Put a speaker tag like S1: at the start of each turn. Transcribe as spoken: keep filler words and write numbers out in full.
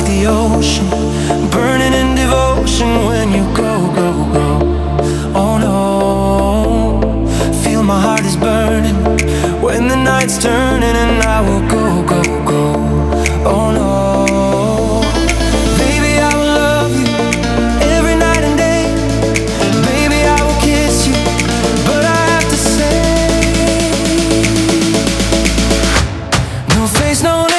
S1: the ocean, burning in devotion when you go, go, go. Oh no, feel my heart is burning when the night's turning, and I will go, go, go. Oh no, baby, I will love you every night and day. Baby, I will kiss you, but I have to say, no face, no